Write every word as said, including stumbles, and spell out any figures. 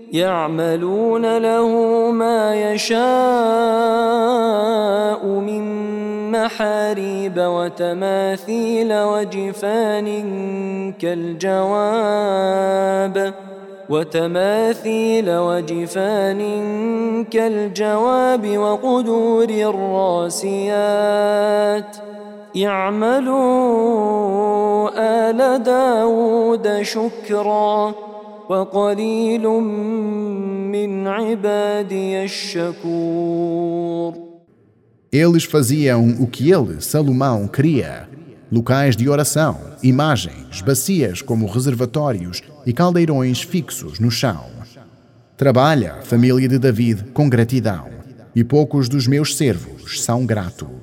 يعملون له ما يشاء من محاريب وتماثيل وجفان كالجواب وتماثيل وجفان كالجواب وقدور الراسيات اعملوا آل داود شكرا وقليل من عبادي الشكور. Eles faziam o que ele, Salomão, queria: locais de oração, imagens, bacias como reservatórios e caldeirões fixos no chão. Trabalha, família de David, com gratidão, e poucos dos meus servos são gratos.